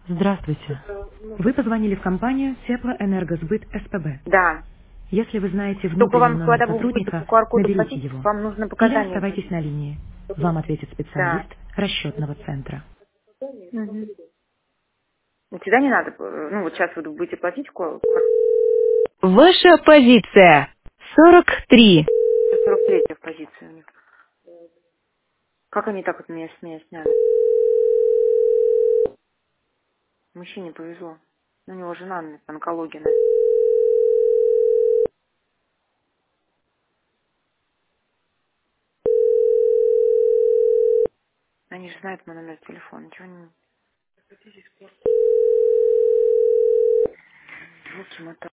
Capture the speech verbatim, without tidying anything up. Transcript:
Здравствуйте. Вы позвонили в компанию Теплоэнергосбыт СПБ. Да. Если вы знаете Только внутренний вам, номер когда вы будете по сотрудника, Q R-коду наберите платить, его. вам нужно Или показания оставайтесь вводить. на линии. Вам ответит Да. специалист расчетного центра. Мгм. Ну, Всегда не надо, э, ну вот сейчас вы будете платить ко- Ваша позиция сорок три. сорок третья в позиции у них. Как они так вот меня с меня сняли? Мужчине повезло. У него жена на- онкология. Они же знают мой номер телефона. Чего они... Руки мотают.